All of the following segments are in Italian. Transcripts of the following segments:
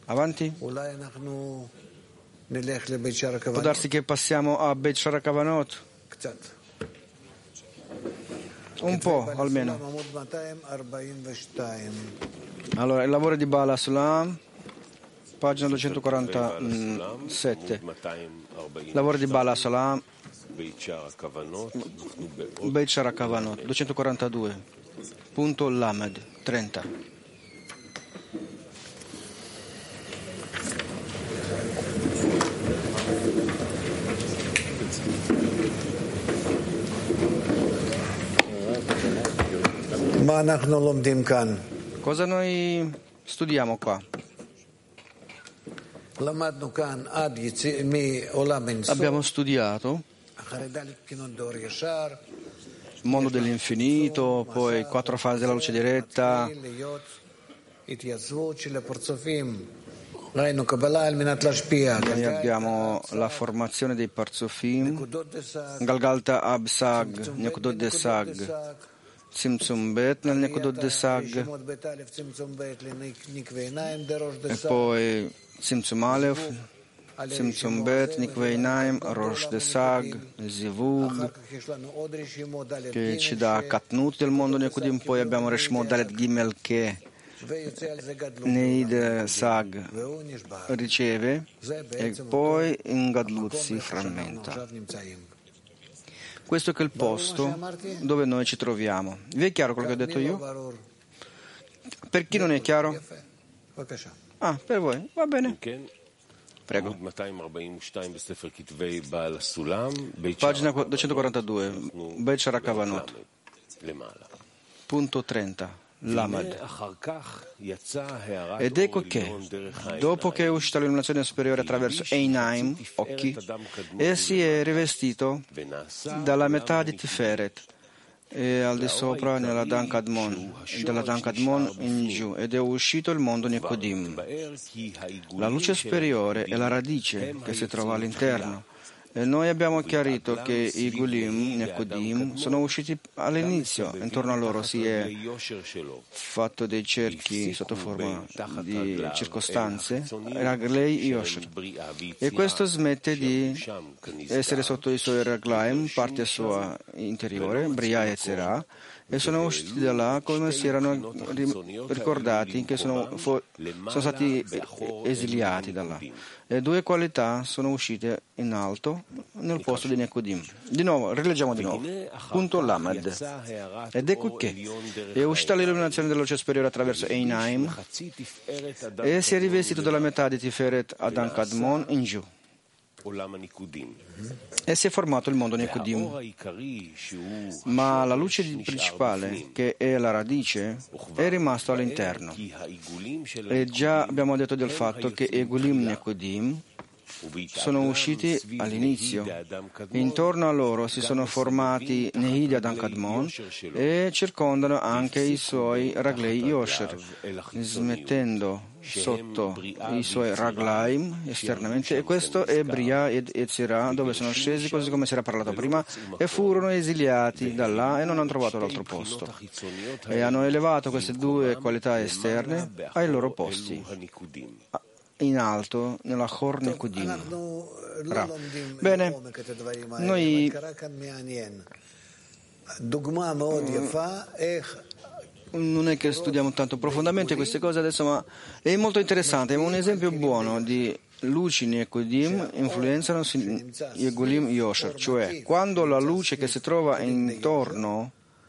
Avanti. Può darsi che passiamo a Beit Shara Kavanot. Un po' almeno. Allora, il lavoro di Bala Sulam, pagina 247. Lavoro di Bala Sulam, Beit Shara Kavanot, 242. Punto Lamed, 30. Cosa noi studiamo qua? Abbiamo studiato il mondo dell'infinito, poi 4 fasi della luce diretta, noi abbiamo la formazione dei Parzufim, Galgalta Absag, Nekudot Desag, Tzimtzum Bet nel Nekudot Desag, e poi Tzimtzum Aleph, Tzimtzum Bet, Nikveinaim, Rosh Desag, Zivug, che ci dà Katnut del mondo Nekudim, poi abbiamo Reshmot Dalet Gimel che Neid Sag riceve e poi in Gadlut si frammenta. Questo è il posto dove noi ci troviamo. Vi è chiaro quello che ho detto io? Per chi non è chiaro? Ah, per voi? Va bene. Prego. Pagina 242, Beit Shara Kavanot, punto 30. Lamad. Ed ecco che, dopo che è uscita l'illuminazione superiore attraverso Einaim, occhi, si è rivestito dalla metà di Tiferet e al di sopra nella Dan Kadmon, dalla Dan Kadmon in giù, ed è uscito il mondo Nekodim. La luce superiore è la radice che si trova all'interno. E noi abbiamo chiarito che i Gulim, Nekodim, sono usciti all'inizio, intorno a loro si è fatto dei cerchi sotto forma di circostanze, Raglei Yosher, e questo smette di essere sotto i suoi Raglaim, parte sua interiore, Bria e Zerah, e sono usciti da là come si erano ricordati che sono stati esiliati da là. Le 2 qualità sono uscite in alto nel posto di Nekodim. Di nuovo, rileggiamo di nuovo. Punto Lamed. Ed ecco che è uscita l'illuminazione della luce superiore attraverso Einaim e si è rivestito dalla metà di Tiferet ad Ankadmon in giù. E si è formato il mondo Nekodim. Ma la luce principale, che è la radice, è rimasto all'interno. E già abbiamo detto del fatto che Egulim Nekodim sono usciti all'inizio. Intorno a loro si sono formati Nehidi Adam Kadmon e circondano anche i suoi Raglei Yosher, smettendo sotto i suoi Raglaim esternamente, e questo è Bria ed Ezira, dove sono scesi, così come si era parlato prima, e furono esiliati da là e non hanno trovato l'altro posto e hanno elevato queste 2 qualità esterne ai loro posti in alto nella Chor Nekudim. Bene, noi non è che studiamo tanto profondamente queste cose adesso, ma è molto interessante. È un esempio buono di luci Nekudim influenzano Yegulim Yosher, cioè quando la luce che si trova intorno,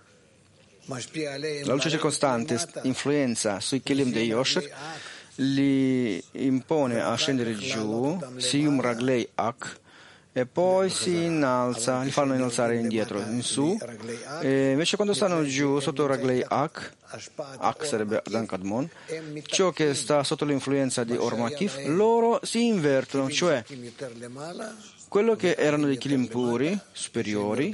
la luce circostante, influenza sui Kelim dei Yosher, li impone a scendere giù, Siyum Raglei Ak, e poi si innalza, li fanno innalzare indietro, in su, e invece quando stanno giù sotto Raglei Ak, Ak sarebbe Dan Kadmon, ciò che sta sotto l'influenza di Ormakif, loro si invertono, cioè quello che erano dei Kilim puri, superiori,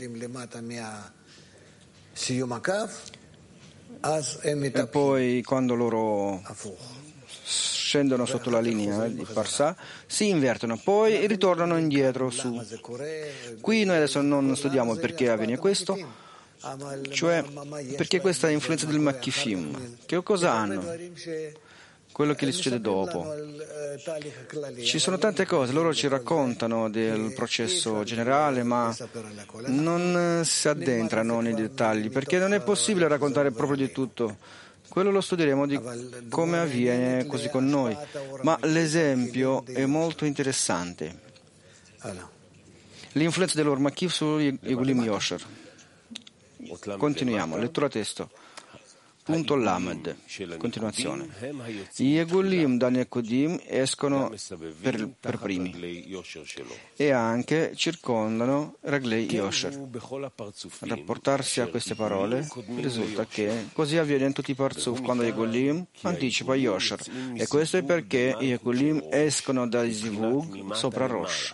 e poi quando loro scendono sotto la linea di Parsà, si invertono, poi ritornano indietro su. Qui noi adesso non studiamo perché avviene questo, cioè perché questa è influenza del Makifim. Che cosa hanno? quello che gli succede dopo. Ci sono tante cose, loro ci raccontano del processo generale, ma non si addentrano nei dettagli, perché non è possibile raccontare proprio di tutto. Quello lo studieremo di come avviene così con noi, ma l'esempio è molto interessante. L'influenza dell'Or Makif su Yegulim Yosher. Continuiamo, lettura testo. Punto Lamed, continuazione. I Yegulim da Nekodim escono per primi e anche circondano Raglei Yosher. Rapportarsi a queste parole risulta che così avviene in tutti i Parzuf quando Yegulim anticipa Yosher, e questo è perché i Yegulim escono da Zivug sopra Rosh,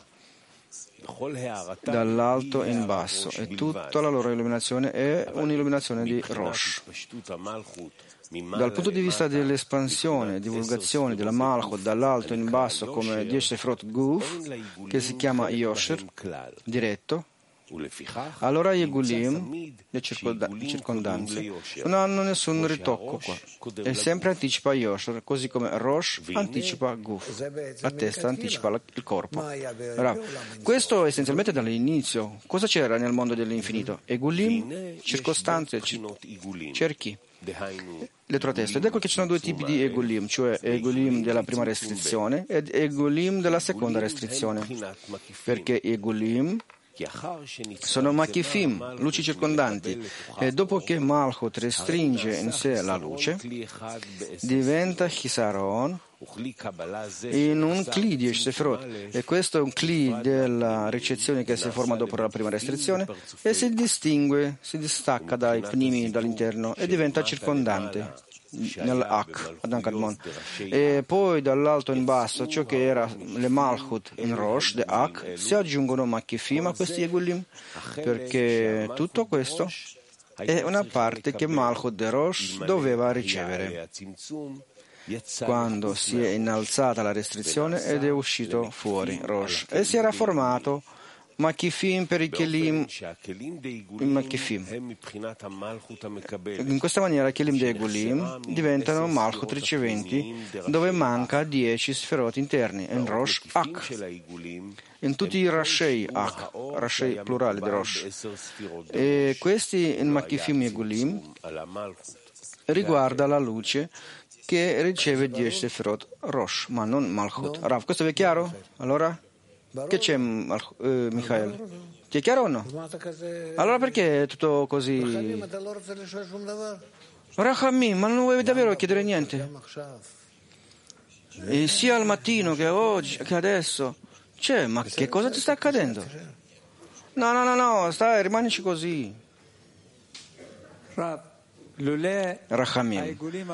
dall'alto in basso, e tutta la loro illuminazione è un'illuminazione di Rosh. Dal punto di vista dell'espansione e divulgazione della Malchut dall'alto in basso come 10 Sefirot Guf, che si chiama Yosher, diretto, allora Yegulim, le circondanze, non hanno nessun ritocco qua. E sempre anticipa Yosher, così come Rosh anticipa Guf, la testa anticipa il corpo. Questo essenzialmente dall'inizio. Cosa c'era nel mondo dell'infinito? Yegulim, circostanze, cerchi. Lettura testo. Ed ecco che ci sono due tipi di Yegulim, cioè Yegulim della prima restrizione ed Yegulim della seconda restrizione. Perché Yegulim sono Makifim, luci circondanti, e dopo che Malchut restringe in sé la luce, diventa Chisaron in un Kli di Sefirot, e questo è un Kli della ricezione che si forma dopo la prima restrizione e si distingue, si distacca dai pnimi dall'interno e diventa circondante nell'Ak, Adam Kadmon, e poi dall'alto in basso ciò che era le Malchut in Rosh, the Ak, si aggiungono Makifim a questi Yegulim, perché tutto questo è una parte che Malchut de Rosh doveva ricevere quando si è innalzata la restrizione ed è uscito fuori Rosh, e si era formato Makifim per i Kelim Makifim. In questa maniera i Kelim dei Yegulim diventano Malchut riceventi, dove manca 10 sferoti interni, in Rosh Ak. In tutti i Rashei Ak, Rashei plurali di Rosh. E questi in Makifim Yegulim riguarda la luce che riceve 10 sferot Rosh, ma non Malchut. Rav, questo vi è chiaro? Allora? Che c'è, Michael? Ti è chiaro o no? Allora perché è tutto così? Rachamim, ma non vuoi davvero chiedere niente? E sia al mattino che oggi, che adesso. Ma che cosa ti sta accadendo? No, stai, rimanici così. Rachamim.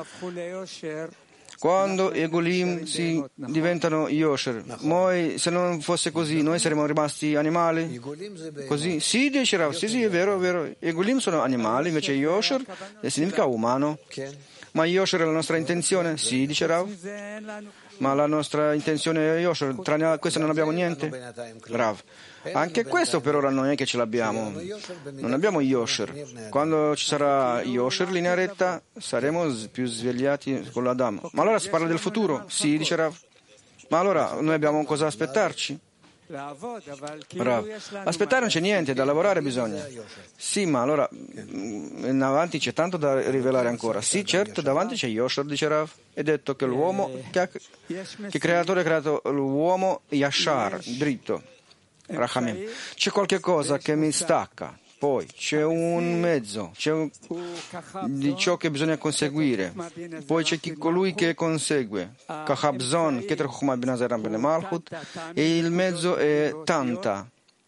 Quando Yegulim si diventano Yosher, noi, se non fosse così, noi saremmo rimasti animali? Così? Sì, dice Rav, sì, è vero. Yegulim sono animali, invece Yosher significa umano. Ma Yosher è la nostra intenzione? Sì, dice Rav. Ma la nostra intenzione è Yosher, tra questo non abbiamo niente? Rav. Anche questo per ora non è che ce l'abbiamo. Non abbiamo Yosher. Quando ci sarà Yosher, linea retta, saremo più svegliati con l'Adam. Ma allora si parla del futuro? Sì, dice Rav. Ma allora noi abbiamo cosa aspettarci? Rav. Aspettare non c'è niente, da lavorare bisogna. Sì, ma allora in avanti c'è tanto da rivelare ancora. Sì, certo, davanti c'è Yosher, dice Rav. È detto che l'uomo, che creatore ha creato l'uomo Yashar, dritto. Rachamim. C'è qualche cosa che mi stacca, poi c'è un mezzo, di ciò che bisogna conseguire, poi c'è colui che consegue, Kachabzon, Keter Chokhmah Ben Azar Ben Malchut, e il mezzo è tanta,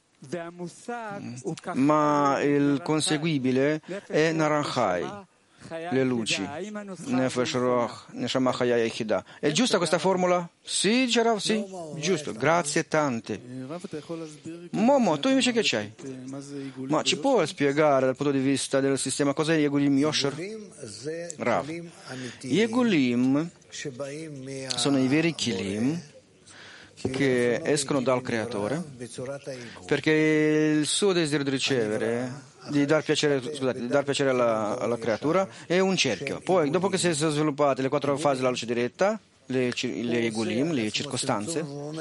ma il conseguibile è Naranjai, le luci. Nefesh Ruach Neshama Chaya Yechidah. È giusta questa formula? Sì, Rav, sì, giusto, grazie tante. Momo, tu invece che c'hai? Ma ci puoi spiegare dal punto di vista del sistema cos'è Yegulim Yosher? Rav, Yegulim sono i veri Kilim che escono dal Creatore, perché il suo desiderio di ricevere di dar piacere alla creatura, è un cerchio. Poi, dopo che si sono sviluppate le 4 fasi della luce diretta, le Egulim, le circostanze,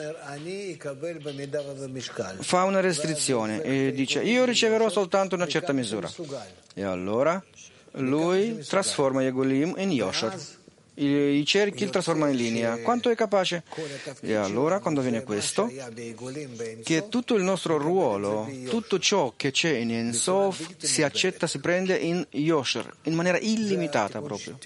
fa una restrizione e dice: io riceverò soltanto una certa misura. E allora lui trasforma gli Egulim in Yosher. I cerchi li trasforma in linea. Quanto è capace? E allora, quando viene questo, che tutto il nostro ruolo, tutto ciò che c'è in Ein Sof, si accetta, si prende in Yosher, in maniera illimitata proprio.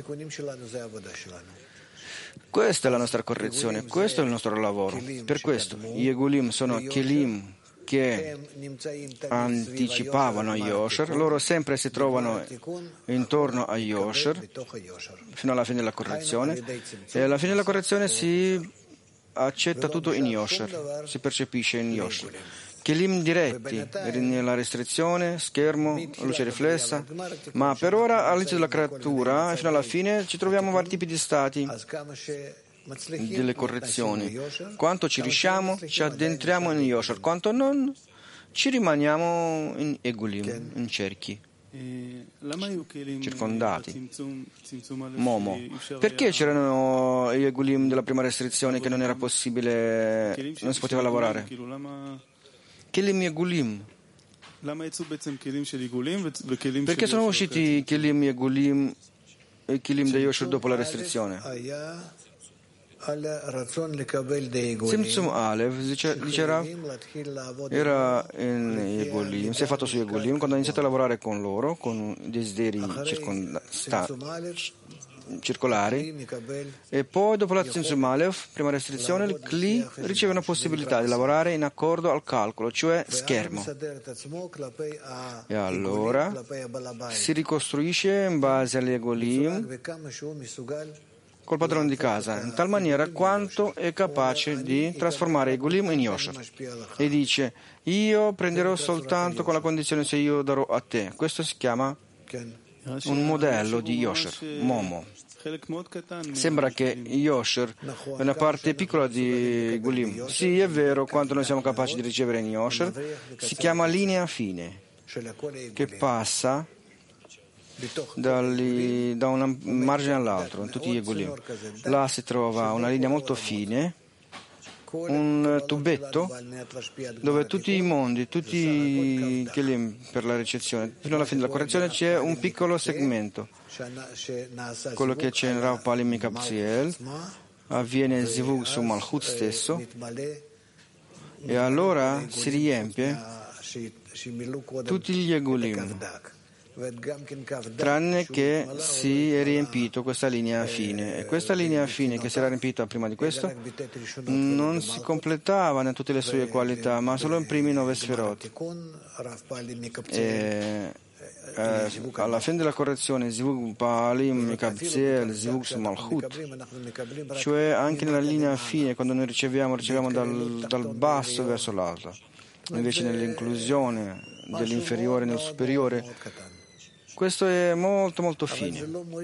Questa è la nostra correzione, questo è il nostro lavoro. Per questo gli Egulim sono Kelim che anticipavano Yosher, loro sempre si trovano intorno a Yosher fino alla fine della correzione, e alla fine della correzione si accetta tutto in Yosher, si percepisce in Yosher. Kelim diretti nella restrizione, schermo, luce riflessa, ma per ora all'inizio della creatura e fino alla fine ci troviamo vari tipi di stati delle correzioni. Quanto ci riusciamo, ci addentriamo in Yosher, quanto non, ci rimaniamo in Egulim, in cerchi circondati. Momo. Perché c'erano gli Egulim della prima restrizione che non era possibile, non si poteva lavorare? Kelim Egulim. Perché sono usciti Kelim Egulim e Kelim de Yosher dopo la restrizione? Tzimtzum Alev, dice Rav, era in Egulim, si è fatto su Egulim quando ha iniziato a lavorare con loro, con desideri circolari, e poi dopo la Tzimtzum Alev, prima restrizione, il Kli riceve una possibilità di lavorare in accordo al calcolo, cioè schermo, e allora si ricostruisce in base agli Egulim col padrone di casa, in tal maniera quanto è capace di trasformare Egulim in Yosher, e dice: io prenderò soltanto con la condizione se io darò a te. Questo si chiama un modello di Yosher, Momo. Sembra che Yosher è una parte piccola di Egulim. Sì, è vero, quanto noi siamo capaci di ricevere in Yosher, si chiama linea fine, che passa da un margine all'altro, in tutti gli Egulim. Là si trova una linea molto fine, un tubetto dove tutti i mondi, tutti i Kelim per la ricezione, fino alla fine della correzione c'è un piccolo segmento, quello che c'è in Rav Palim Mikabziel, avviene Zivug su Malchut stesso, e allora si riempie tutti gli Egulim, tranne che si è riempito questa linea fine, e questa linea fine che si era riempita prima di questo non si completava in tutte le sue qualità, ma solo in primi 9 sferot. E alla fine della correzione Zivug Palim Mikabziel, Zivug su Malchut, cioè anche nella linea fine, quando noi riceviamo dal basso verso l'alto, invece nell'inclusione dell'inferiore nel superiore. Questo è molto molto fine,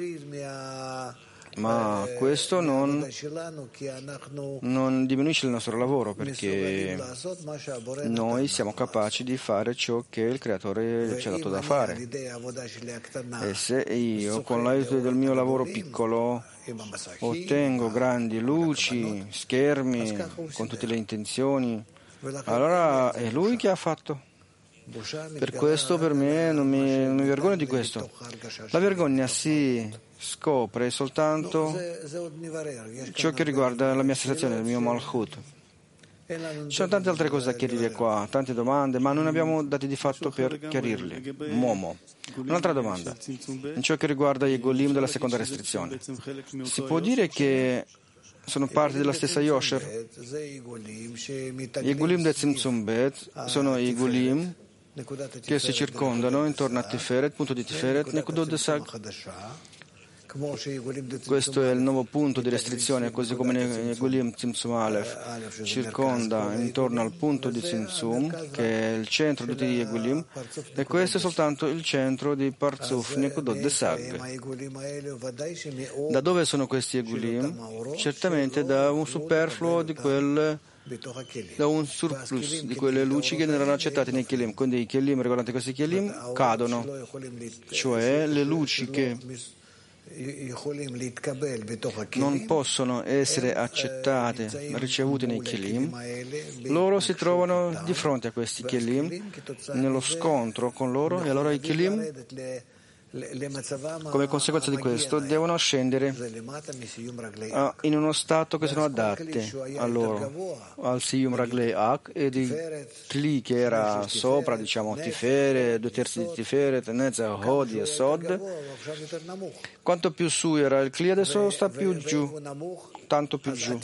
ma questo non diminuisce il nostro lavoro, perché noi siamo capaci di fare ciò che il Creatore ci ha dato da fare. E se io con l'aiuto del mio lavoro piccolo ottengo grandi luci, schermi, con tutte le intenzioni, allora è Lui che ha fatto. Per questo, per me, non mi vergogno di questo. La vergogna si scopre soltanto ciò che riguarda la mia sensazione, il mio malchut. Ci sono tante altre cose da chiarire qua, tante domande, ma non abbiamo dati di fatto per chiarirle. Momo. Un'altra domanda, in ciò che riguarda gli Egulim della seconda restrizione. Si può dire che sono parte della stessa Yosher? Gli Egulim del Tzimtzum Bet sono gli Egulim che si circondano intorno a Tiferet, punto di Tiferet, Nekudot de Sag. Questo è il nuovo punto di restrizione, così come Egulim Tzimtzum Aleph circonda intorno al punto di Tzimtzum, che è il centro di tutti gli Egulim, e questo è soltanto il centro di Parzuf, Nekudot de Sag. Da dove sono questi Egulim? Certamente da un superfluo di quel da un surplus di quelle luci che non erano accettate nei Kelim. Quindi i Kelim riguardanti questi Kelim cadono, cioè le luci che non possono essere accettate, ricevute nei Kelim, loro si trovano di fronte a questi Kelim, nello scontro con loro, e allora i Kelim, come conseguenza di questo, devono scendere in uno stato che sono adatte a loro, al Siyum Raglei Ak, e di Kli che era sopra, diciamo, Tiferet, 2/3 di Tiferet, Netzach, Hod e Sod. Quanto più su era il Kli, adesso sta più giù, tanto più giù.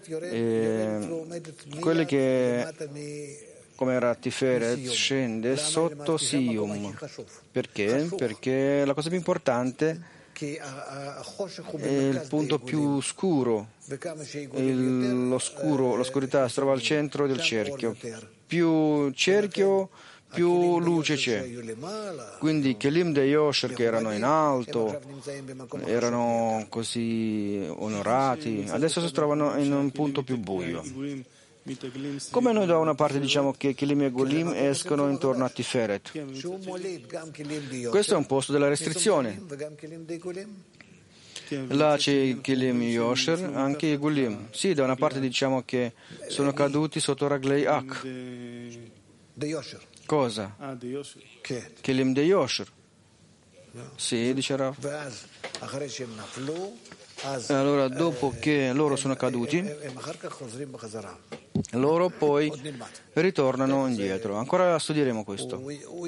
Quelli che, come era Tiferet, scende sotto Siyum. Perché? Perché la cosa più importante è il punto più scuro. L'oscurità si trova al centro del cerchio. Più cerchio, più luce c'è. Quindi i Kelim de Yosher, che erano in alto, erano così onorati, adesso si trovano in un punto più buio. Come noi da una parte diciamo che Kelim e Golim escono intorno a Tiferet, questo è un posto della restrizione. Là c'è i Kelim Yosher, anche i Golim. Sì, da una parte diciamo che sono caduti sotto Raglei Ak. Cosa? Kelim de Yosher. Sì, dice Rav. Allora, dopo che loro sono caduti, loro poi ritornano indietro. Ancora studieremo questo.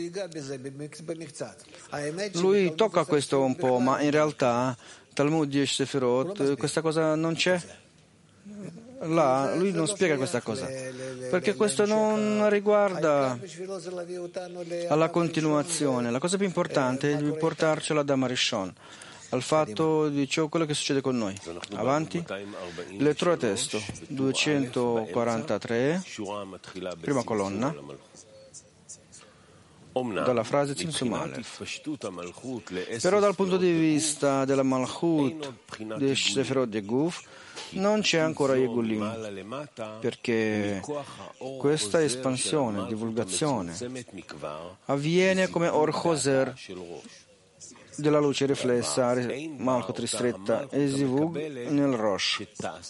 Lui tocca questo un po', ma in realtà Talmud Yesh Sefirot questa cosa non c'è. Là lui non spiega questa cosa, perché questo non riguarda alla continuazione. La cosa più importante è di portarcela da Marishon al fatto di ciò, quello che succede con noi. Avanti. Lettore testo 243, prima colonna, dalla frase Tzimtzum Aleph. Però dal punto di vista della Malchut, di Sefirot de Guf, non c'è ancora Yegulim, perché questa espansione, divulgazione, avviene come Or Choser della luce riflessa, Malchut ristretta e Zivug nel Rosh,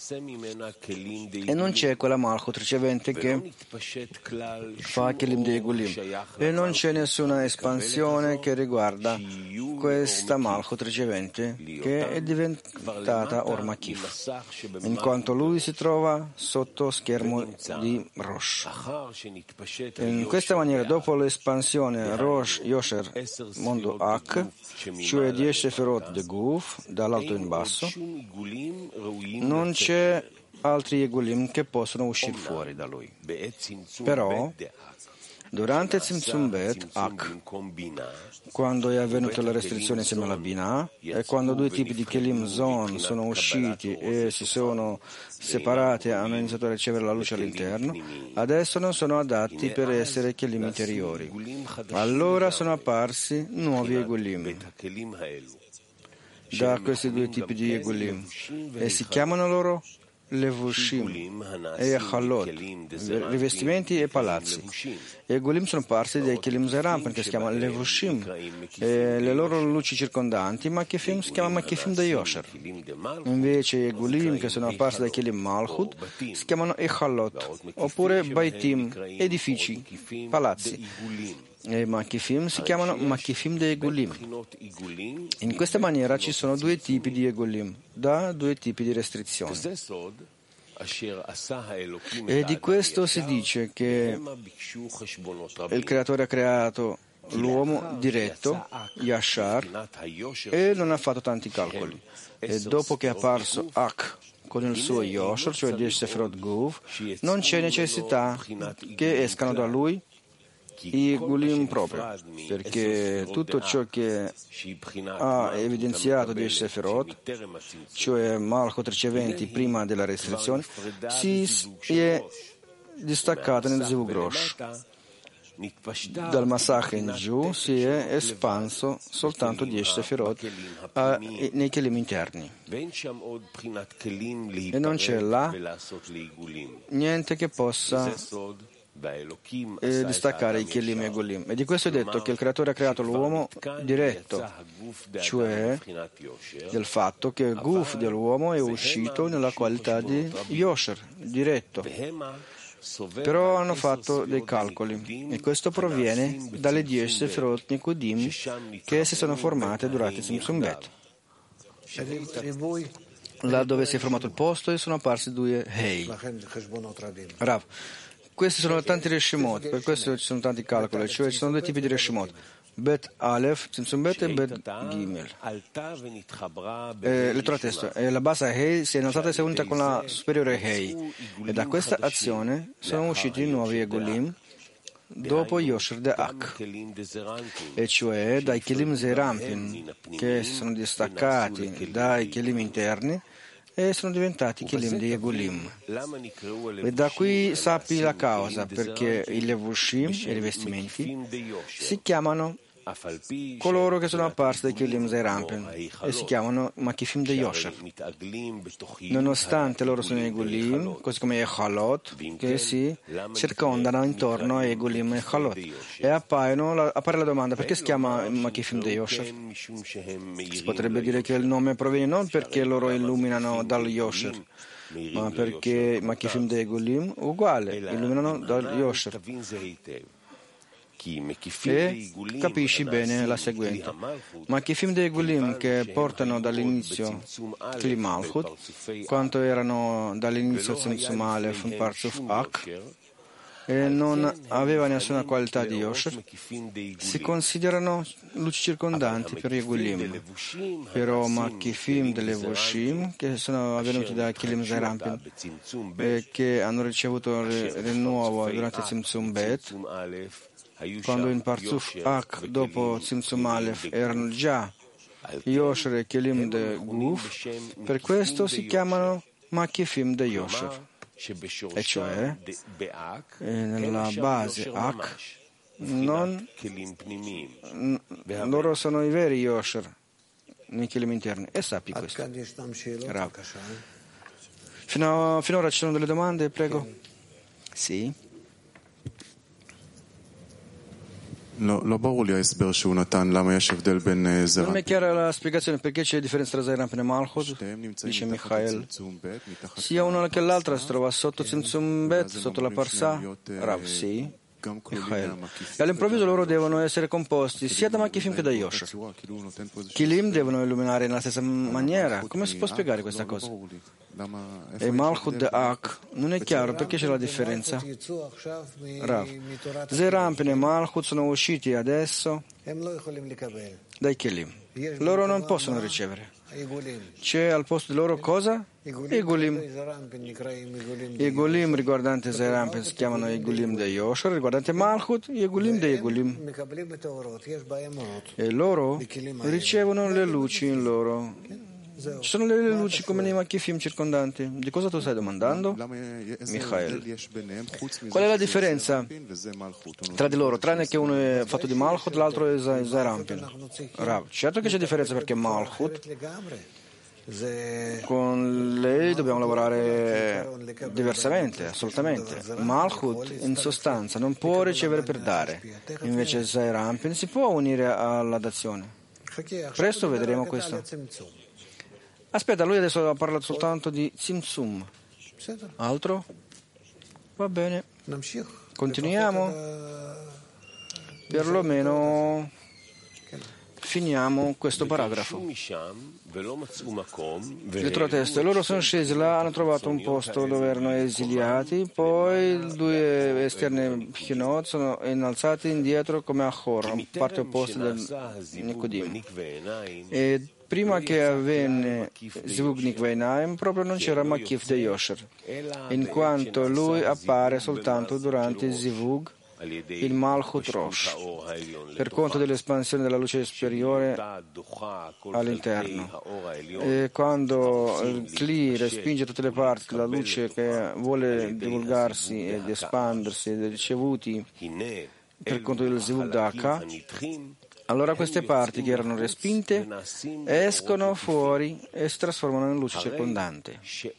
e non c'è quella Malchut ricevente che fa Kelim de Yegulim, e non c'è nessuna espansione che riguarda questa Malchut ricevente che è diventata Or Makif, in quanto lui si trova sotto schermo di Rosh. In questa maniera, dopo l'espansione Rosh Yosher mondo Ak, cioè 10 Sefirot de Guf, dall'alto in basso, non c'è altri Yegulim che possono uscire fuori da lui. Però, durante Tzimtzum Bet, Ak, quando è avvenuta la restrizione insieme alla Binah, e quando due tipi di Kelim Zon sono usciti e si sono separati e hanno iniziato a ricevere la luce all'interno, adesso non sono adatti per essere Kelim interiori. Allora sono apparsi nuovi Yegulim da questi due tipi di Yegulim, e si chiamano loro Levushim e Chalot, rivestimenti e palazzi. E Yegulim sono parsi dei Kelim Zeram, perché si chiamano Levushim, e le loro luci circondanti, Makifim, si chiamano Makifim de Yosher. Invece i Yegulim, che sono apparsi dai Kelim Malchut, si chiamano Echalot, oppure Baitim, edifici, palazzi. E Makifim si chiamano Makifim de Yegulim. In questa maniera ci sono due tipi di Yegulim, da due tipi di restrizioni. E di questo si dice che il Creatore ha creato l'uomo diretto, Yashar, e non ha fatto tanti calcoli. E dopo che è apparso Ak con il suo Yosher, cioè 10 Sefirot Guf, non c'è necessità che escano da lui i Gulim proprio, perché tutto ciò che ha evidenziato di Sefirot, cioè Malchut riceventi prima della restrizione, si è distaccato nel Zivug Rosh. dal Masach in giù si è espanso soltanto 10 Sefirot nei Kelim interni. E non c'è là niente che possa distaccare i Kelim e Golim. E di questo è detto che il Creatore ha creato l'uomo diretto, cioè del fatto che il Guf dell'uomo è uscito nella qualità di Yosher, diretto. Però hanno fatto dei calcoli e questo proviene dalle 10 Sefirot Nikudim che si sono formate durante Tzimtzum Bet. Là dove si è formato il posto e sono apparsi due Hei. Rav, questi sono tanti Reshimot, per questo ci sono tanti calcoli, cioè ci sono due tipi di Reshimot. Bet Aleph, Tzimtzum Bet e Bet Gimel. Lettera testo. La bassa Hei si è innalzata e si è unita con la superiore Hei. E da questa azione sono usciti i nuovi Egulim dopo Yosher de Ak. E cioè dai Kelim Zeirampin, che si sono distaccati dai Kelim interni e sono diventati Kelim di Egulim. E da qui sappi la causa, perché i Levushim, i rivestimenti, si chiamano coloro che sono apparsi dai Kelim Zeirampin e si chiamano Makifim de Yosher, nonostante loro sono Egulim, così come Echalot, che si circondano intorno a Egulim e Echalot. E appare la domanda: perché si chiama Makifim de Yosher? Si potrebbe dire che il nome proviene non perché loro illuminano dal Yosher, ma perché Makifim de Egulim uguale, illuminano dal Yosher. E capisci bene la seguente: Makifim de Egulim, che portano dall'inizio Kli Malchut, quanto erano dall'inizio Tzimtzum Aleph un Parzuf Ak, e non aveva nessuna qualità di Yosher, si considerano luci circondanti per Egulim. Però Makifim delle Voshim, che sono avvenuti da Kelim Zeirampin e che hanno ricevuto il rinnovo durante Tzimtzum Bet, quando in Parzuf Ak dopo Tzimtzum Aleph erano già Yosher e Kelim de Guf, per questo si chiamano Makifim de Yosher. E cioè nella base Ak loro sono i veri Yosher nei Kelim interni. E sappi questo. Rav. Finora ci sono delle domande, prego? Sì. Non mi è chiara la spiegazione perché c'è differenza tra Zeirampin e Malchut, dice Michael. Sia una che l'altra si trova sotto Tzimtzum Bet, sotto la Parsa. Rav, sì. Michael. E all'improvviso loro devono essere composti sia da Makifim che da Yosher. Kilim devono illuminare nella stessa maniera. Come si può spiegare questa cosa? E Malchut de Ak non è chiaro perché c'è la differenza. Rav, Zeirampin e Malchut sono usciti adesso dai Kelim. Loro non possono ricevere. C'è al posto di loro cosa? Egulim. Egulim riguardante Zeirampin si chiamano Egulim de Yosher, riguardante Malchut Egulim de Egulim. E loro ricevono le luci in loro. Ci sono le luci come nei Makifim circondanti. Di cosa tu stai domandando? Michael. Qual è la differenza tra di loro? Tranne che uno è fatto di Malchut, l'altro è Zeirampin. Rav, certo che c'è differenza perché Malchut, con lei dobbiamo lavorare diversamente, assolutamente. Malchut in sostanza non può ricevere per dare, invece Zeirampin si può unire alla dazione. Presto vedremo questo. Aspetta, lui adesso ha parlato soltanto di Tzimtzum. Altro? Va bene. Continuiamo. Perlomeno finiamo questo paragrafo. Lettera testo. Loro sono scesi là, hanno trovato un posto dove erano esiliati, poi due esterni Pchinot sono innalzati indietro come Achor, parte opposta del Nikodim. E prima che avvenne Zivug Nikveinaim, proprio non c'era Makif de Yosher, in quanto lui appare soltanto durante Zivug, il Malchut Rosh, per conto dell'espansione della luce superiore all'interno. E quando il Kli respinge tutte le parti la luce che vuole divulgarsi ed espandersi, ed ricevuti per conto del Zivug Daka, allora queste parti che erano respinte escono fuori e si trasformano in luce circondante.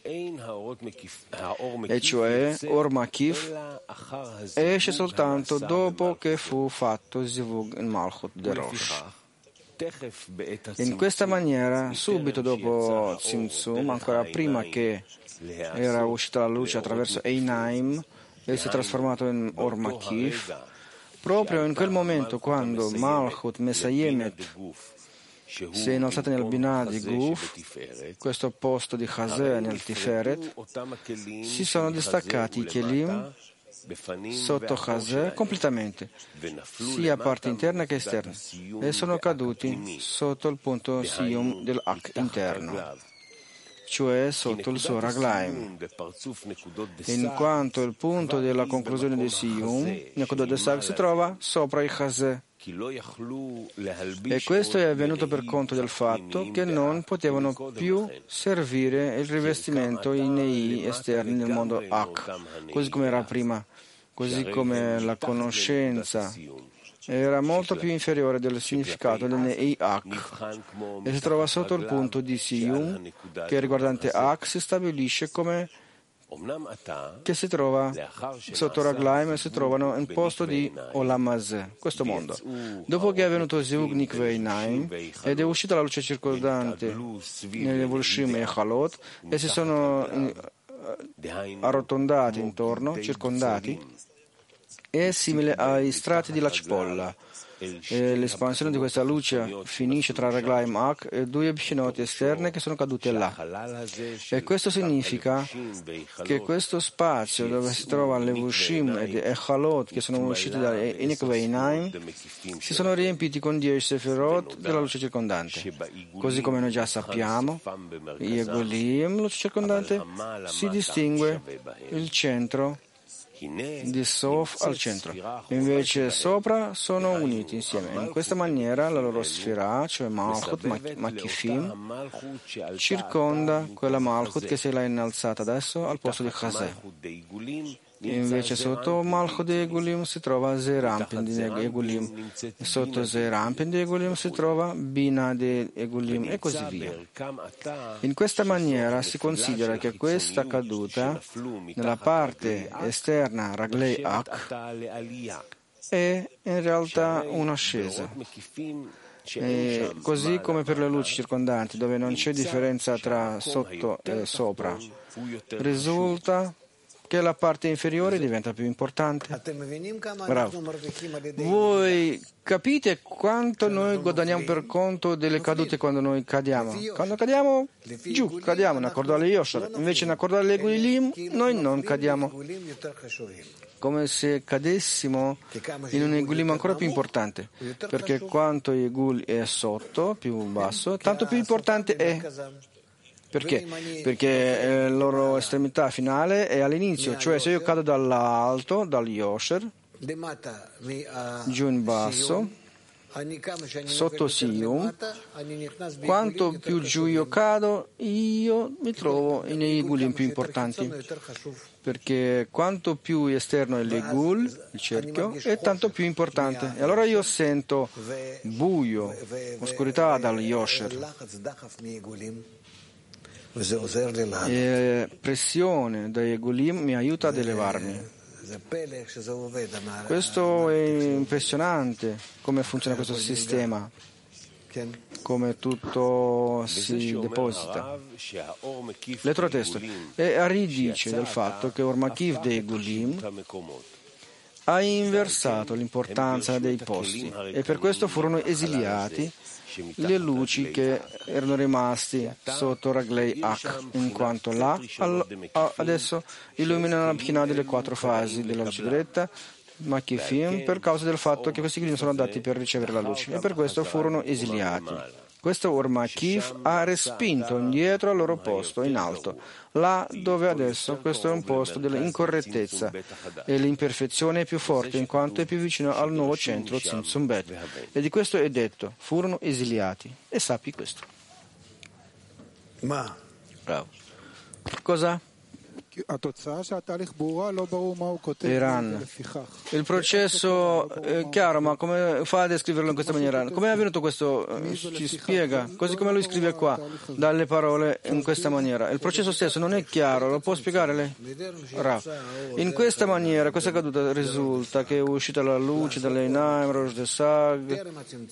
E cioè, Or Makif esce soltanto dopo che fu fatto Zivug in Malchut de Rosh. In questa maniera, subito dopo Tzimtzum, ancora prima che era uscita la luce attraverso Einaim e si è trasformato in Or Makif, proprio in quel momento quando Malchut Mesayemet si è innalzata nel Binah di Guf, questo posto di Chazeh nel Tiferet, si sono distaccati i Kelim sotto Chazeh completamente, sia parte interna che esterna, e sono caduti sotto il punto Siyum dell'Ak interno, cioè sotto il suo Raglaim, in quanto il punto della conclusione di Siyum, Nekudot Esag, si trova sopra il Chazeh. E questo è avvenuto per conto del fatto che non potevano più servire il rivestimento in nei esterni nel mondo Ak, così come era prima, così come la conoscenza era molto più inferiore del significato del Nei Ak e si trova sotto il punto di Siyum, che riguardante Ak si stabilisce come che si trova sotto Raglaim e si trovano in posto di Olam Hazeh, questo mondo. Dopo che è avvenuto Zivug Nikvei Naim ed è uscita la luce circondante nelle Volshim e Chalot e si sono arrotondati intorno, circondati, è simile ai strati di Lachpolla. E l'espansione di questa luce finisce tra Raglaim Ak e due bichinoti esterne che sono cadute là. E questo significa che questo spazio dove si trovano le Vushim e le Echalot che sono usciti da Inikvei Naim si sono riempiti con 10 Sefirot della luce circondante. Così come noi già sappiamo, Yegulim, luce circondante, si distingue il centro di Sof al centro, invece sopra sono uniti insieme. In questa maniera la loro sfera, cioè Malchut, Makifim, circonda quella Malchut che si è innalzata adesso al posto di Chazeh. Invece sotto Malchut di Egulim si trova Zeirampin di Egulim, e sotto Zeirampin di Egulim si trova Bina di Egulim e così via. In questa maniera si considera che questa caduta nella parte esterna Raglei Ak è in realtà un'ascesa. E così come per le luci circondanti, dove non c'è differenza tra sotto e sopra, risulta che la parte inferiore diventa più importante. Bravo. Voi capite quanto noi guadagniamo per conto delle cadute quando noi cadiamo? Quando cadiamo giù, cadiamo in accordo alle Yosher, invece in accordo alle Egulim noi non cadiamo. Come se cadessimo in un Egulim ancora più importante, perché quanto Egul è sotto, più basso, tanto più importante è. Perché? Perché la loro estremità finale è all'inizio, cioè se io cado dall'alto, dal Yosher, giù in basso, sotto Siyum, quanto più giù io cado, io mi trovo nei Egulim più importanti, perché quanto più esterno è l'Egul, il cerchio, è tanto più importante. E allora io sento buio, oscurità dal Yosher. E pressione dai Egulim mi aiuta ad elevarmi. Questo è impressionante come funziona questo sistema, come tutto si deposita. Lettera testo. E Ari dice del fatto che Or Makif dei Egulim ha inversato l'importanza dei posti e per questo furono esiliati le luci che erano rimasti sotto Raglei Ak, in quanto là adesso illuminano la Bchina delle 4 fasi della luce diretta, Makifim, per causa del fatto che questi gridi sono andati per ricevere la luce e per questo furono esiliati. Questo Or Makif ha respinto indietro al loro posto in alto, là dove adesso questo è un posto dell'incorrettezza e l'imperfezione è più forte in quanto è più vicino al nuovo centro Tzimtzum Bet. E di questo è detto, furono esiliati. E sappi questo. Bravo. Cosa? Iran. Il processo è chiaro, ma come fa a descriverlo in questa maniera? Come è avvenuto questo? Ci spiega, così come lui scrive qua, dalle parole in questa maniera. Il processo stesso non è chiaro, lo può spiegare lei? In questa maniera, questa caduta risulta che è uscita la luce dall'Einaim, Rosh Desag,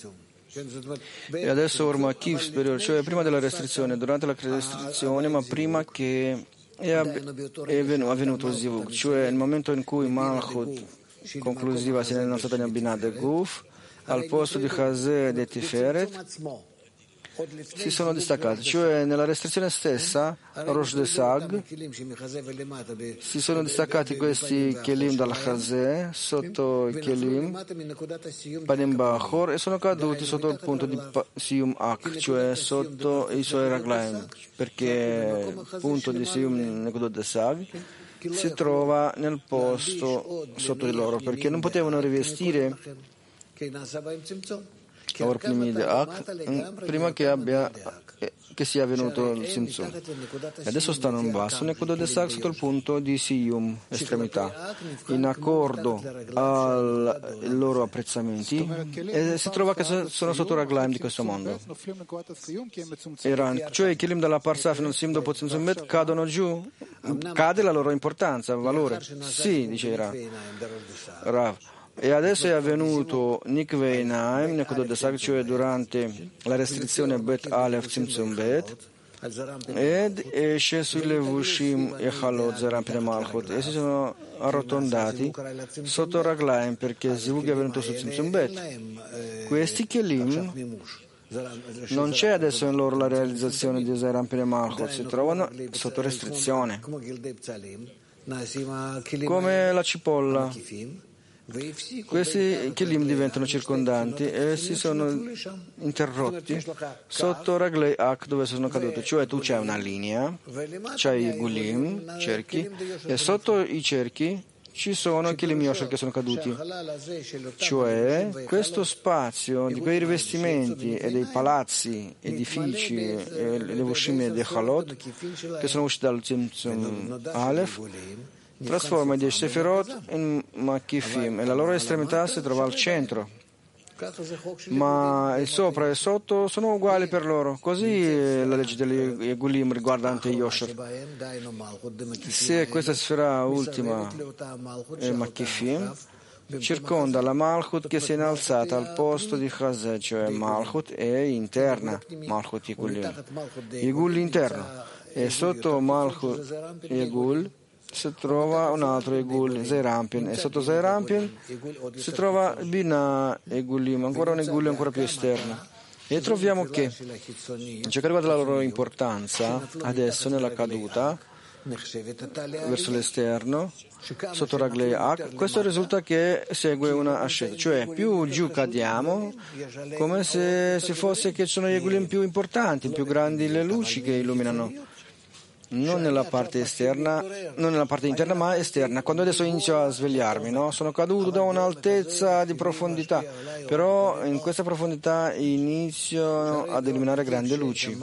e adesso Orma Kif superiore, cioè prima della restrizione, durante la restrizione, ma prima che è avvenuto il Zivug, cioè il momento in cui Malchut conclusiva si è innalzata in Binah e Guf, al posto di Chazé e di Tiferet, si sono distaccati, cioè nella restrizione stessa, Rosh Desag, si sono distaccati questi Kelim dal Chazé, sotto i Kelim, Panim Bachor, e sono caduti sotto il punto di Siyum Ak, cioè sotto i suoi Raglaim, perché il punto di Siyum Nekudot Desag si trova nel posto sotto di loro, perché non potevano rivestire prima che sia avvenuto il Simtsum. E adesso stanno in basso Nekudot Desag sotto il punto di Siyum, estremità, in accordo ai loro apprezzamenti, e si trova che sono sotto Raglaim di questo mondo. Iran, cioè i Kelim dalla Parsa fino al Sim dopo Simtsum Bet cadono giù, cade la loro importanza, valore. Sì, dice Iran. Rav. E adesso è avvenuto Nikve Einaim, Nekudot Desag, cioè durante la restrizione Bet Alef Tzimtzum Bet, ed esce sui Levushim e Chalot Zerampin e Malchut, e si sono arrotondati sotto Raglaim perché Zivug è avvenuto su Tzimtzum Bet. Questi Kelim non c'è adesso in loro la realizzazione di Zerampin e Malchut, si trovano sotto restrizione, come la cipolla. Questi Kelim diventano circondanti e si sono interrotti sotto Raglei Ak dove sono caduti, cioè tu c'hai una linea, c'hai i Gulim, cerchi, e sotto i cerchi ci sono i Kelim Yosher che sono caduti, cioè questo spazio di quei rivestimenti e dei palazzi, edifici, le Vushim e dei Chalot che sono usciti dal Tzimtzum Aleph, trasforma i 10 Sefirot in Makifim e la loro estremità si trova al centro, ma il sopra e il sotto sono uguali per loro. Così la legge degli Gulim riguardante Yosher. Se questa sfera ultima è Makifim, circonda la Malchut che si è innalzata al posto di Chazé, cioè Malchut è interna, Malchut Yegul, Yegul interno, e sotto Malchut Yegul si trova un altro Yegul, Zeirampin, e sotto Zeirampin si trova Binah Yegulim, ancora un Yegul ancora più esterno. E troviamo che, ciò che riguarda la loro importanza, adesso nella caduta, verso l'esterno, sotto Raglei Ak, questo risulta che segue una ascesa, cioè più giù cadiamo, come se si fosse che ci sono Yegulim più importanti, più grandi le luci che illuminano. Non nella parte esterna, non nella parte interna, ma esterna. Quando adesso inizio a svegliarmi, no? Sono caduto da un'altezza di profondità, però in questa profondità inizio ad illuminare grandi luci.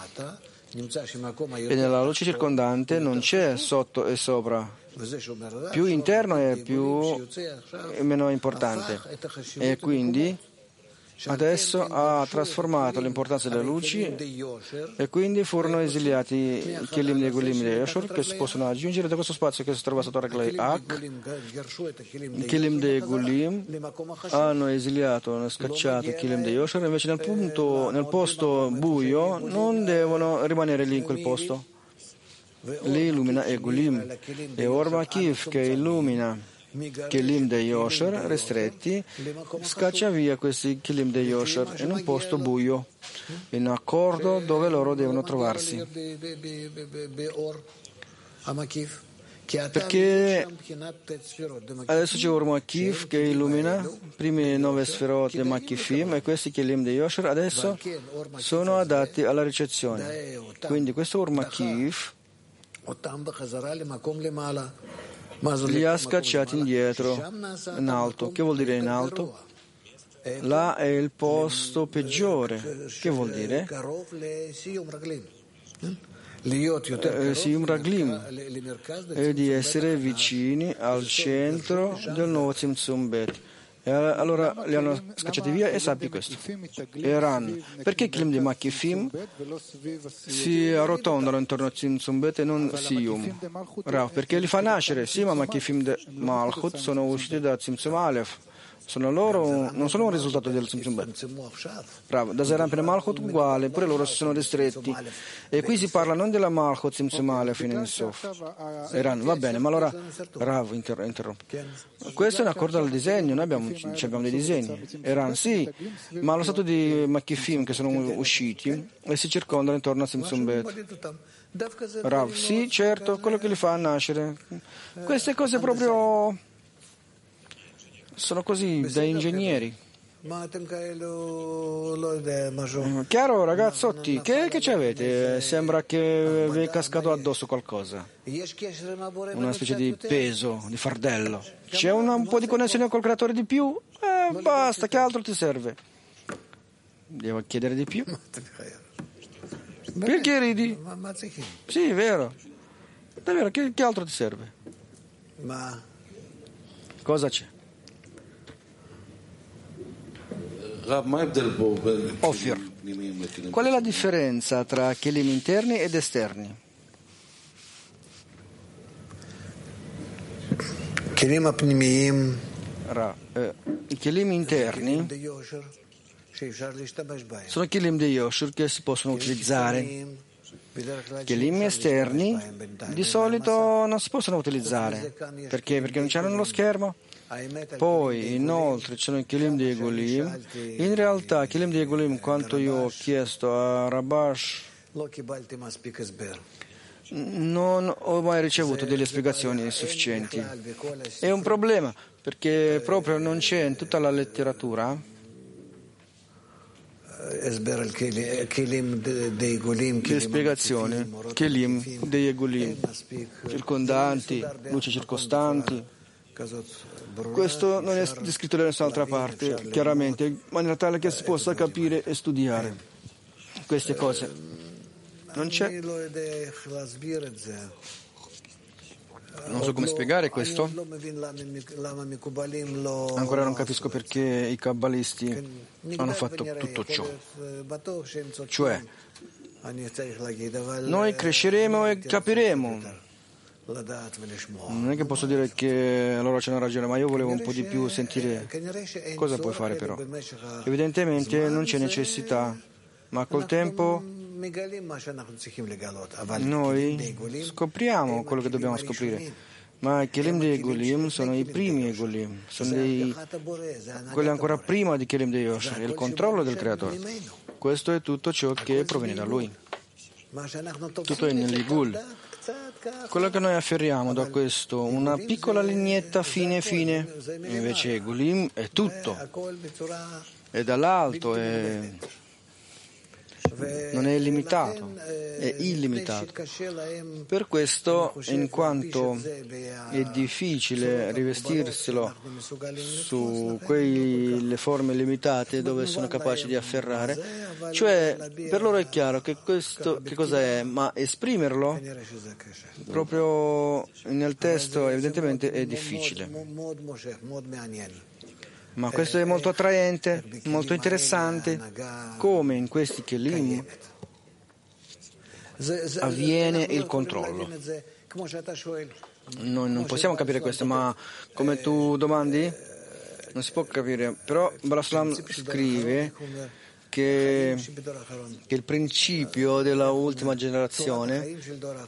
E nella luce circondante non c'è sotto e sopra. Più interno è meno importante. E quindi adesso ha trasformato l'importanza delle luci e quindi furono esiliati i Kelim dei Gulim dei Yosher che si possono aggiungere da questo spazio che si trova sotto Raglei Ak. I Kelim dei Gulim hanno esiliato, hanno scacciato i Kelim dei Yosher, invece nel posto buio non devono rimanere lì in quel posto. Lì illumina e Gulim e Orma Kif che illumina Kelim dei Yosher ristretti, scaccia via questi Kelim dei Yosher in un posto buio, in accordo dove loro devono trovarsi. Perché adesso c'è Orma Kif che illumina primi 9 sferot di Makifim e questi Kelim dei Yosher adesso sono adatti alla ricezione. Quindi questo Orma Kif li ha scacciati indietro, in alto. Che vuol dire in alto? Là è il posto peggiore. Che vuol dire? Siyum Raglim, e di essere vicini al centro del nuovo Tzimtzum Bet. E allora li hanno scacciati via e sappi questo. Eran, perché i Kelim di Makifim si arrotondano intorno a Tzimtzum Bet e non Siyum? Rav, perché li fa nascere, sì, ma Makifim de Malchut sono usciti da Tzimtzum Aleph. Sono loro, non sono un risultato del Tzimtzum Bet. Bravo, da Zeran per Malchut uguale, pure loro si sono ristretti. E qui si parla non della Malchut Tzimtzum Aleph in Ensof. Eran, va bene, ma allora Rav interrompe. Questo è un accordo al disegno, noi abbiamo dei disegni. Eran, sì, ma allo stato di Makifim che sono usciti e si circondano intorno a Tzimtzum Bet. Rav, sì, certo, quello che li fa nascere. Queste cose proprio sono così da ingegneri. Chiaro, ragazzotti, che ci avete? Sembra che vi è cascato addosso qualcosa, una specie di peso, di fardello. C'è un po' di connessione col creatore di più? Basta, che altro ti serve? Devo chiedere di più? Perché ridi? Sì, è vero. Davvero, che altro ti serve? Cosa c'è? Ofir. Qual è la differenza tra kelim interni ed esterni? I kelim interni sono kelim di Yosher che si possono utilizzare. Kelim esterni di solito non si possono utilizzare. Perché? Perché non c'hanno lo schermo. Poi inoltre ci sono i Kelim di Egolim. In realtà i Kelim di Egolim, quanto io ho chiesto a Rabash, non ho mai ricevuto delle spiegazioni sufficienti. È un problema perché proprio non c'è in tutta la letteratura le spiegazioni Kelim dei Egolim, circondanti, luci circostanti. Questo non è descritto da nessun'altra parte, chiaramente, in maniera tale che si possa capire e studiare queste cose. Non c'è. Non so come spiegare questo. Ancora non capisco perché i kabbalisti hanno fatto tutto ciò. Cioè, noi cresceremo e capiremo. Non è che posso dire che loro c'hanno ragione, ma io volevo un po' di più sentire cosa puoi fare però. Evidentemente non c'è necessità, ma col tempo noi scopriamo quello che dobbiamo scoprire. Ma i Kelim di Egolim sono i primi Egolim, sono quelli ancora prima di Kelim di Yosher, il controllo del creatore. Questo è tutto ciò che proviene da lui. Tutto è nell'Igul. Quello che noi afferriamo da questo, una piccola lineetta fine, invece Egolim è tutto, è dall'alto, non è illimitato, è illimitato. Per questo, in quanto è difficile rivestirselo su quelle forme limitate dove sono capaci di afferrare, cioè per loro è chiaro che questo che cosa è, ma esprimerlo proprio nel testo evidentemente è difficile. Ma questo è molto attraente, molto interessante, come in questi Kelim avviene il controllo. Noi non possiamo capire questo, ma come tu domandi, non si può capire. Però Baraslam scrive che il principio della ultima generazione,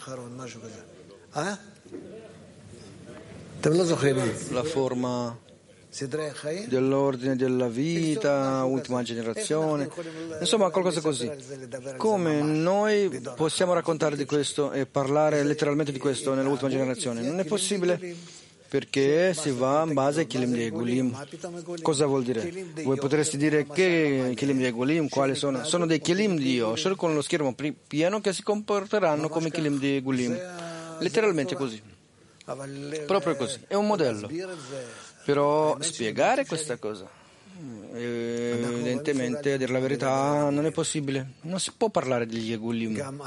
la forma dell'ordine della vita, ultima generazione, insomma qualcosa così. Come noi possiamo raccontare di questo e parlare letteralmente di questo nell'ultima generazione? Non è possibile perché si va in base ai Kelim di Egolim. Cosa vuol dire? Voi potreste dire che i Kelim di Egolim quali sono? Sono dei Kelim di Yosher con lo schermo pieno che si comporteranno come Kelim di Egolim. Letteralmente così. Proprio così. È un modello. Però spiegare questa cosa Evidentemente, a dire la verità, non è possibile. Non si può parlare degli Egulim.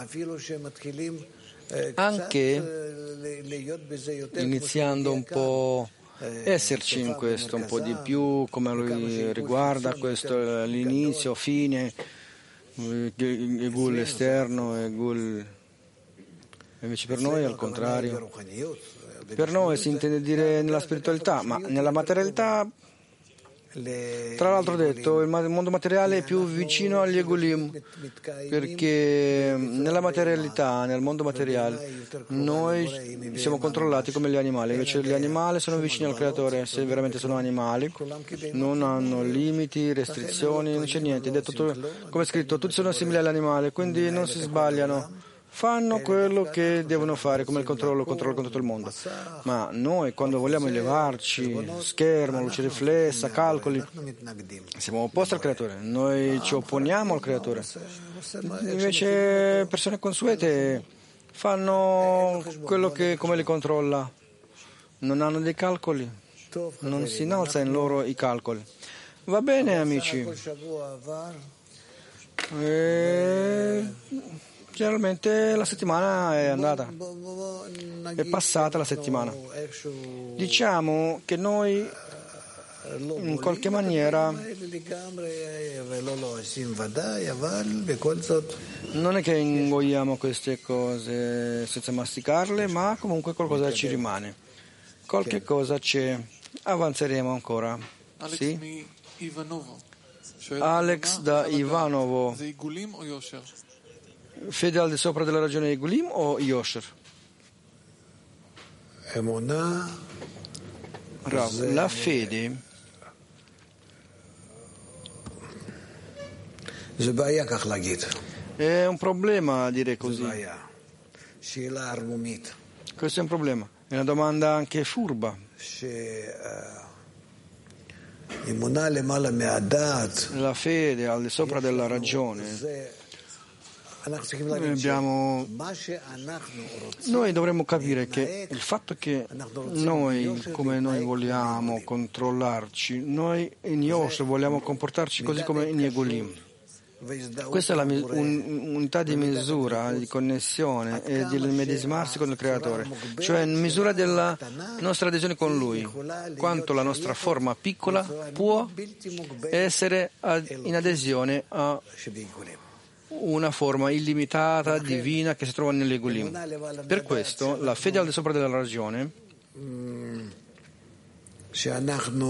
Anche iniziando un po' esserci in questo, un po' di più, come lui riguarda questo, l'inizio, fine, Egul esterno, Egul. Invece per noi è al contrario. Per noi si intende dire nella spiritualità, ma nella materialità, tra l'altro detto, il mondo materiale è più vicino agli Egulim, perché nella materialità, nel mondo materiale, noi siamo controllati come gli animali, invece gli animali sono vicini al Creatore, se veramente sono animali, non hanno limiti, restrizioni, non c'è niente, detto, come è scritto, tutti sono simili agli animali, quindi non si sbagliano. Fanno quello che devono fare, come il controllo con tutto il mondo. Ma noi, quando vogliamo elevarci, schermo, luce riflessa, calcoli, siamo opposti al Creatore. Noi ci opponiamo al Creatore. Invece, persone consuete fanno quello che come li controlla. Non hanno dei calcoli. Non si innalza in loro i calcoli. Va bene, amici. Generalmente la settimana è andata, è passata la settimana. Diciamo che noi in qualche maniera non è che ingoiamo queste cose senza masticarle, ma comunque qualcosa ci rimane. Qualche cosa c'è. Avanzeremo ancora. Sì? Alex da Ivanovo. Fede al di sopra della ragione di Egulim o Yosher? La fede è un problema dire così. Questo è un problema, è una domanda anche furba. La fede al di sopra della ragione. Noi dovremmo capire che il fatto che noi, come noi vogliamo controllarci, noi in Yosher vogliamo comportarci così come in Egulim. Questa è la unità di misura, di connessione e di medesimarsi con il Creatore, cioè in misura della nostra adesione con Lui, quanto la nostra forma piccola può essere in adesione a una forma illimitata, divina, che si trova nell'Egulim. Per questo la fede al di sopra della ragione che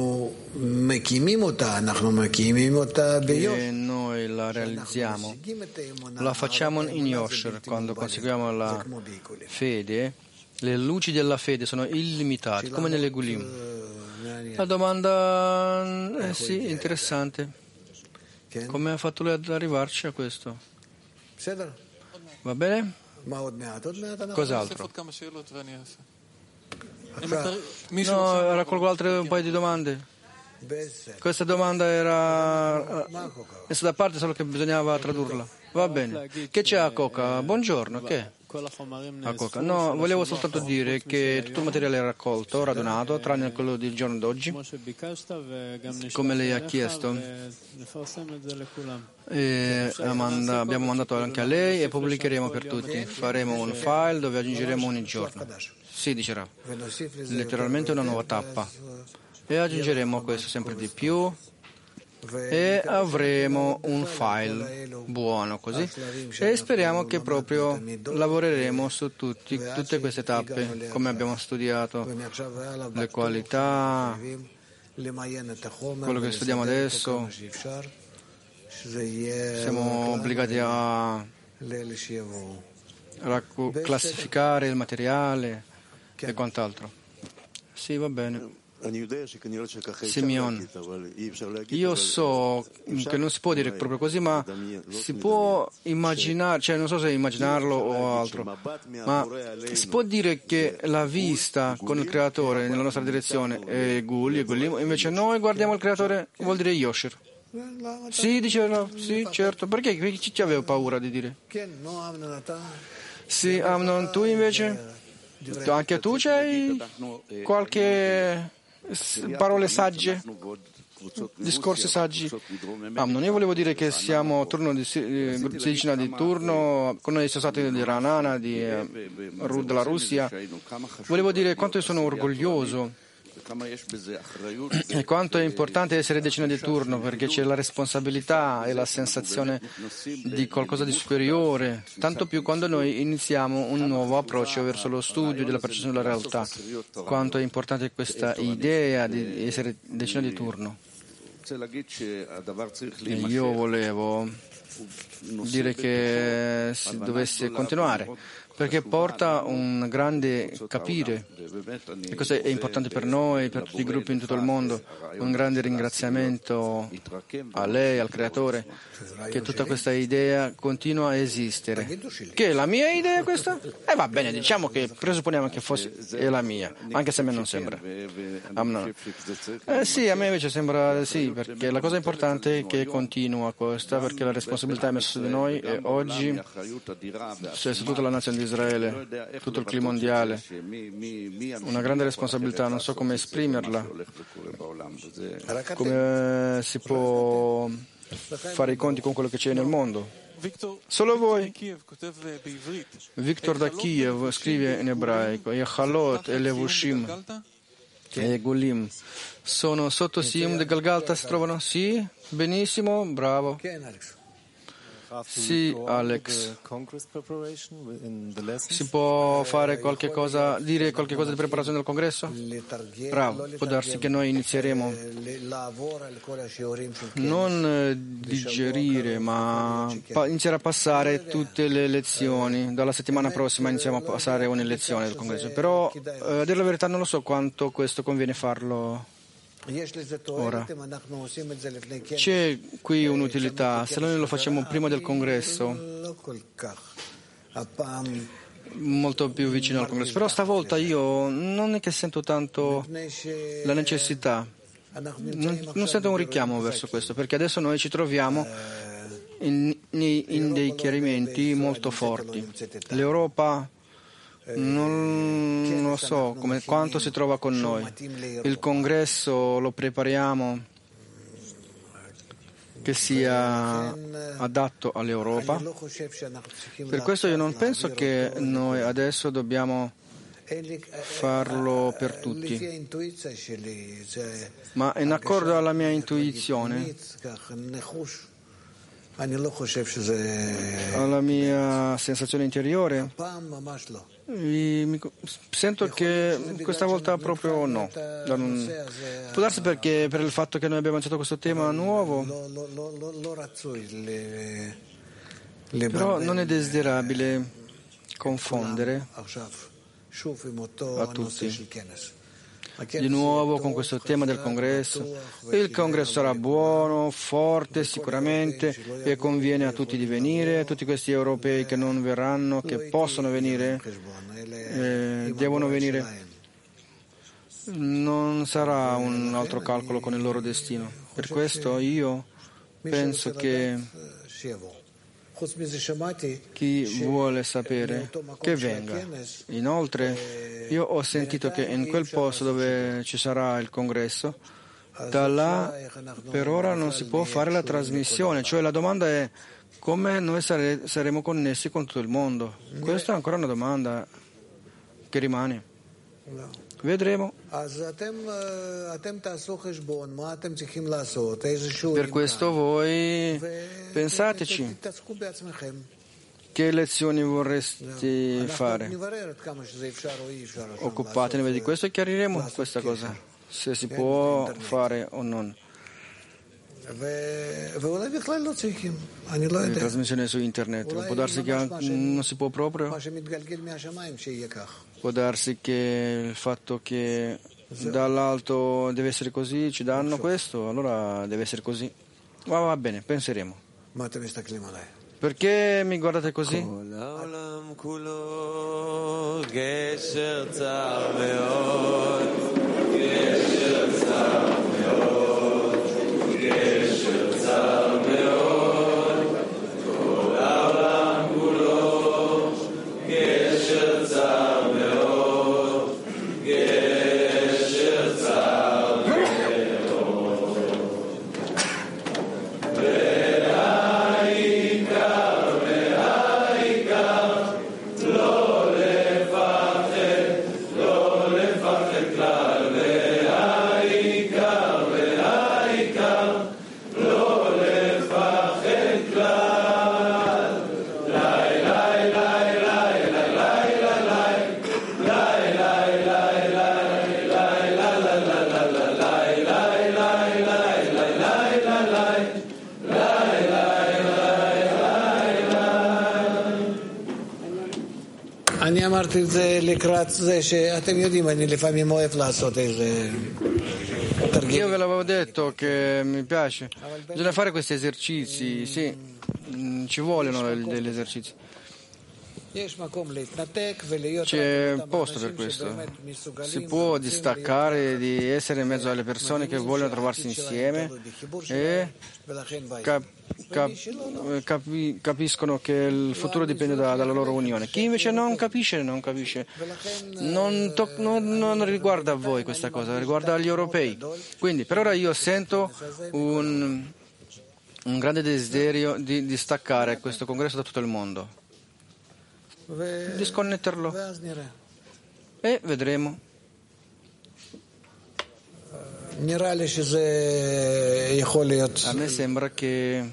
noi la realizziamo, la facciamo in Yosher. Quando conseguiamo la fede, le luci della fede sono illimitate, come nell'Egulim. La domanda sì, interessante. Come ha fatto lei ad arrivarci a questo? Va bene? Cos'altro? No, raccolgo altre un paio di domande. Questa domanda era messa da parte, solo che bisognava tradurla. Va bene. Che c'è a Coca? Buongiorno, che? A Coca. No, volevo soltanto dire che tutto il materiale è raccolto, radunato, tranne quello del giorno d'oggi, come lei ha chiesto. Abbiamo mandato anche a lei e pubblicheremo per tutti. Faremo un file dove aggiungeremo ogni giorno. Sì, dicerà. Letteralmente una nuova tappa. E aggiungeremo questo sempre di più. E avremo un file buono così e speriamo che proprio lavoreremo su tutte queste tappe come abbiamo studiato, le qualità, quello che studiamo adesso. Siamo obbligati a classificare il materiale e quant'altro. Sì, va bene. Simeon, io so che non si può dire proprio così, ma si può immaginare, cioè non so se immaginarlo o altro, ma si può dire che la vista con il Creatore nella nostra direzione è Gulim, invece noi guardiamo il Creatore, vuol dire Yosher. Sì, diceva, sì, certo. Perché ci avevo paura di dire? Sì, Amnon, tu invece? Anche tu c'hai qualche parole sagge? discorsi saggi Amnon. Io volevo dire che siamo turno di sedicina di turno, con noi sono stati di Ranana, della Russia. Volevo dire quanto io sono orgoglioso e quanto è importante essere decina di turno, perché c'è la responsabilità e la sensazione di qualcosa di superiore, tanto più quando noi iniziamo un nuovo approccio verso lo studio della percezione della realtà. Quanto è importante questa idea di essere decina di turno. E io volevo dire che si dovesse continuare, perché porta un grande capire, e questo è importante per noi, per tutti i gruppi in tutto il mondo. Un grande ringraziamento a lei, al Creatore, che tutta questa idea continua a esistere. Che è la mia idea questa? Va bene, diciamo che presupponiamo che è la mia, anche se a me non sembra. Sì, a me invece sembra sì, perché la cosa importante è che continua questa, perché la responsabilità è messa su di noi e oggi c'è su tutta la nazione di Israele, tutto il clima mondiale, una grande responsabilità, non so come esprimerla, come si può fare i conti con quello che c'è nel mondo. Solo voi. Victor da Kiev scrive in ebraico: Yachalot e Levushim e Gulim sono sotto Siyum de Galgalta, si trovano? Sì, benissimo, bravo. Sì, Alex. Si può fare qualche cosa, dire qualche cosa di preparazione del congresso? Bravo, può darsi che noi inizieremo non digerire, ma iniziare a passare tutte le lezioni. Dalla settimana prossima iniziamo a passare ogni lezione del congresso. Però, a dire la verità, non lo so quanto questo conviene farlo ora. C'è qui un'utilità, se noi lo facciamo prima del congresso, molto più vicino al congresso, però stavolta io non è che sento tanto la necessità, non sento un richiamo verso questo, perché adesso noi ci troviamo in dei chiarimenti molto forti. L'Europa non lo so quanto si trova con noi. Il congresso lo prepariamo che sia adatto all'Europa. Per questo io non penso che noi adesso dobbiamo farlo per tutti, ma in accordo alla mia intuizione, alla mia sensazione interiore, sento che questa volta proprio no. Può darsi perché per il fatto che noi abbiamo lanciato questo tema nuovo, però non è desiderabile confondere a tutti di nuovo con questo tema del congresso. Il congresso sarà buono, forte sicuramente, e conviene a tutti di venire, a tutti questi europei che non verranno, che possono venire, devono venire. Non sarà un altro calcolo con il loro destino. Per questo io penso che chi vuole sapere che venga. Inoltre io ho sentito che in quel posto dove ci sarà il congresso, da là per ora non si può fare la trasmissione, cioè la domanda è come noi saremo connessi con tutto il mondo. Questa è ancora una domanda che rimane. Vedremo. Per questo voi pensateci che lezioni vorreste fare. Occupatevi di questo e chiariremo questa cosa, se si può fare o non. Le trasmissioni su internet, può darsi che non si può proprio. Può darsi che il fatto che dall'alto deve essere così, ci danno questo, allora deve essere così. Ma va bene, penseremo. Perché mi guardate così? אמרתי את זה לקראת זה שאתם יודעים, אני לפעמים אוהב לעשות איזה תרגיל. Io ve l'avevo detto che mi piace. Bisogna fare questi esercizi, sì, ci vogliono degli esercizi. C'è posto per questo. Si può distaccare di essere in mezzo alle persone che vogliono trovarsi insieme e capiscono che il futuro dipende dalla loro unione. Chi invece non capisce. Non riguarda a voi questa cosa, riguarda agli europei. Quindi per ora io sento un grande desiderio di distaccare questo congresso da tutto il mondo, disconnetterlo e vedremo. A me sembra che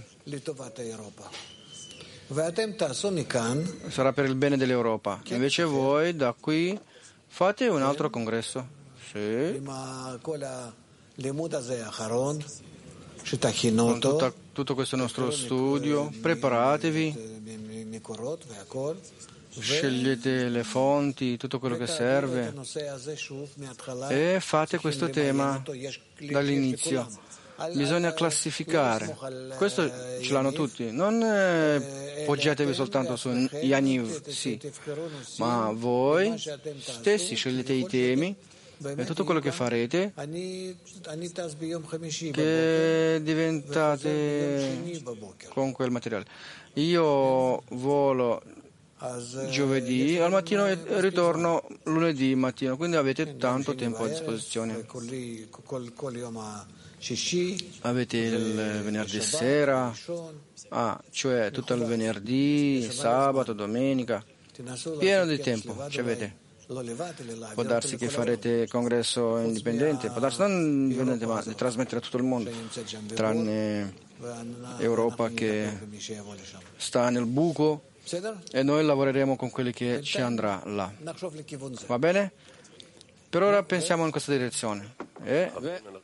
sarà per il bene dell'Europa. Invece voi da qui fate un altro congresso. Sì. Con tutto questo nostro studio, preparatevi, scegliete le fonti, tutto quello che serve e fate questo tema dall'inizio. Bisogna classificare, questo ce l'hanno tutti, non poggiatevi soltanto su Yaniv, sì, ma voi stessi scegliete i temi e tutto quello che farete, che diventate con quel materiale. Io volo giovedì al mattino e ritorno lunedì mattino, quindi avete tanto tempo a disposizione. Avete il venerdì sera, cioè tutto il venerdì, sabato, domenica, pieno di tempo ci avete. Può darsi che farete congresso indipendente, può darsi non indipendente ma di trasmettere a tutto il mondo, tranne Europa che sta nel buco, e noi lavoreremo con quelli che ci andrà là. Va bene? Per ora pensiamo in questa direzione.